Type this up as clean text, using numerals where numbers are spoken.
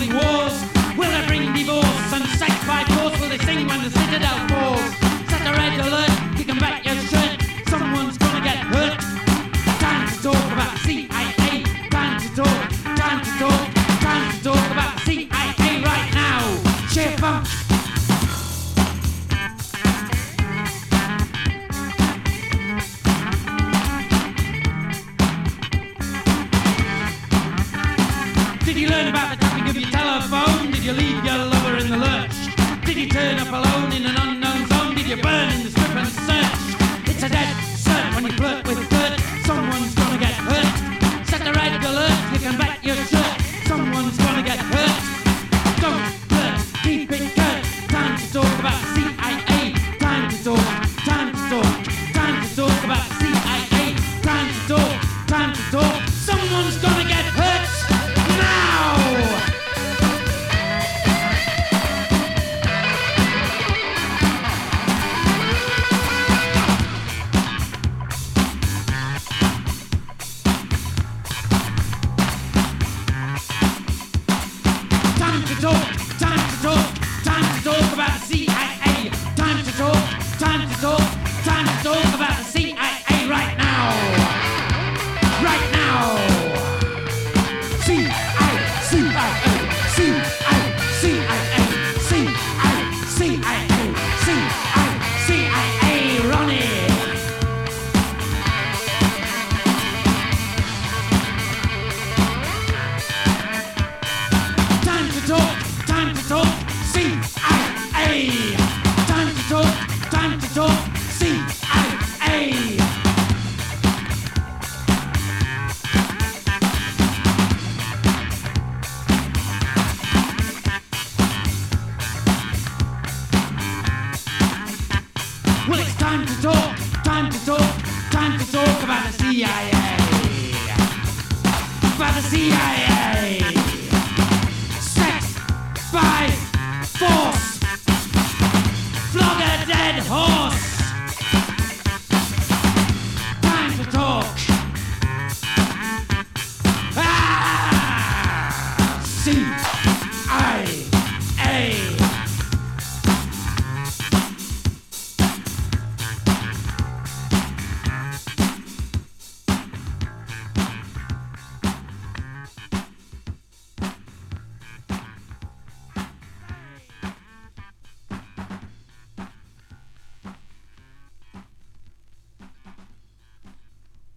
bring wars? Will they bring divorce and sex by force? Will they sing when the citadel falls? Set a red alert, kick 'em back your shirt. Someone's gonna get hurt. Time to talk about CIA. Time to talk, time to talk, time to talk about CIA right now. Sheer funk. Did you learn about the tapping of your telephone? Did you leave your lover in the lurch? Did you turn up alone in an unknown zone? Did you burn in the strip and search? It's a dead cert when you flirt with dirt. Someone's gonna get hurt. Set the red alert, you can bet your shirt. Someone's gonna get hurt. Don't flirt, keep it curt. Time to talk about CIA. Time to talk, time to talk, time to talk about CIA. Time to talk, time to talk. Someone's gonna get hurt. Time to talk, time to talk, time to talk about the CIA. Time to talk, time to talk, time to talk about the CIA right now. Right now. CIA, CIA, CIA, CIA, CIA, CIA, Ronnie. Time to talk, CIA.